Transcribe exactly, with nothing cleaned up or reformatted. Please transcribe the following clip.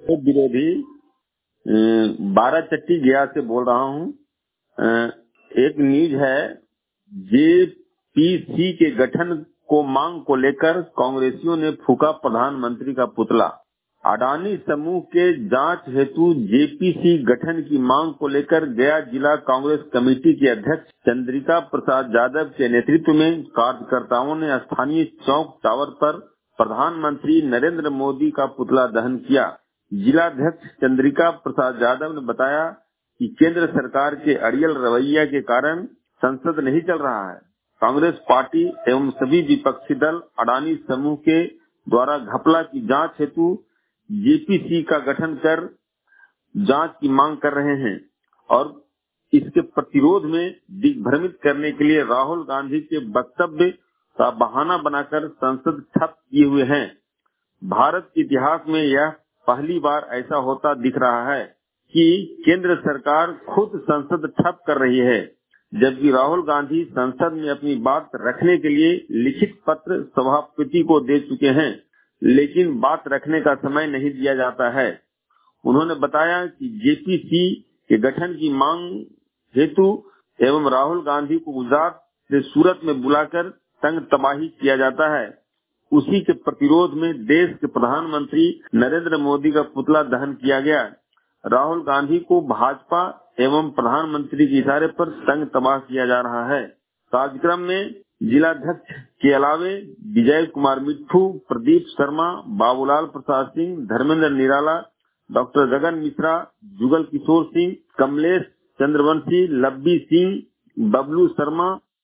तो विरोधी बाराचट्टी गया से बोल रहा हूँ। अ, एक न्यूज है, जेपीसी के गठन को मांग को लेकर कांग्रेसियों ने फूका प्रधानमंत्री का पुतला। अडानी समूह के जांच हेतु जेपीसी गठन की मांग को लेकर गया जिला कांग्रेस कमेटी के अध्यक्ष चंद्रिका प्रसाद यादव के नेतृत्व में कार्यकर्ताओं ने स्थानीय चौक टावर पर प्रधानमंत्री नरेंद्र मोदी का पुतला दहन किया। जिलाध्यक्ष चंद्रिका प्रसाद यादव ने बताया कि केंद्र सरकार के अड़ियल रवैया के कारण संसद नहीं चल रहा है। कांग्रेस पार्टी एवं सभी विपक्षी दल अडानी समूह के द्वारा घपला की जांच हेतु जेपीसी का गठन कर जांच की मांग कर रहे हैं और इसके प्रतिरोध में दिग्भ्रमित करने के लिए राहुल गांधी के वक्तव्य का बहाना बनाकर संसद ठप किए हुए हैं। भारत के इतिहास में यह पहली बार ऐसा होता दिख रहा है कि केंद्र सरकार खुद संसद ठप कर रही है, जबकि राहुल गांधी संसद में अपनी बात रखने के लिए लिखित पत्र सभापति को दे चुके हैं, लेकिन बात रखने का समय नहीं दिया जाता है। उन्होंने बताया कि जेपीसी के गठन की मांग हेतु एवं राहुल गांधी को गुजरात से सूरत में बुलाकर तंग तबाही किया जाता है। उसी के प्रतिरोध में देश के प्रधानमंत्री नरेंद्र मोदी का पुतला दहन किया गया। राहुल गांधी को भाजपा एवं प्रधानमंत्री के इशारे पर तंग तबाह किया जा रहा है। कार्यक्रम में जिलाध्यक्ष के अलावे विजय कुमार मिट्ठू, प्रदीप शर्मा, बाबूलाल प्रसाद सिंह, धर्मेंद्र निराला, डॉक्टर गगन मिश्रा, जुगल किशोर सिंह, कमलेश चंद्रवंशी, लब्बी सिंह, बबलू शर्मा,